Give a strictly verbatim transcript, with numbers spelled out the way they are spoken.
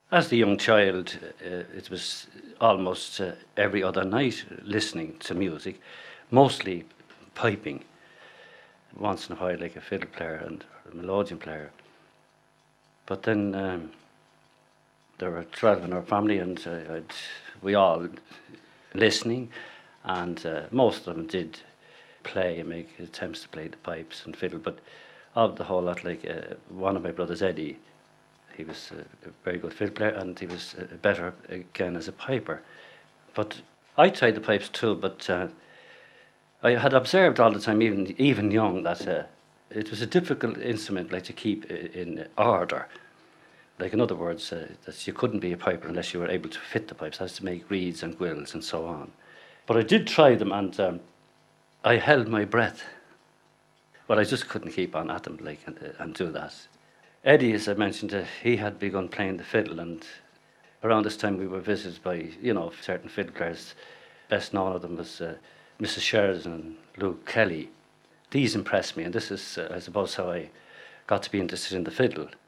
As a young child, uh, it was almost uh, every other night listening to music, mostly piping. Once in a while, like a fiddle player and a melodeon player. But then um, there were twelve in our family, and uh, I'd, we all listening, and uh, most of them did play and make attempts to play the pipes and fiddle. But of the whole lot, like uh, one of my brothers, Eddie, he was a very good fiddle player, and he was uh, better again as a piper. But I tried the pipes too, but uh, I had observed all the time, even even young, that uh, it was a difficult instrument, like to keep in order. Like in other words, uh, that you couldn't be a piper unless you were able to fit the pipes, as to make reeds and gwills and so on. But I did try them, and um, I held my breath. But I just couldn't keep on at them, like, and, uh, and do that. Eddie, as I mentioned, uh, he had begun playing the fiddle, and around this time we were visited by, you know, certain fiddle players. Best known of them was uh, Missus Sheridan and Luke Kelly. These impressed me, and this is, uh, I suppose, how I got to be interested in the fiddle.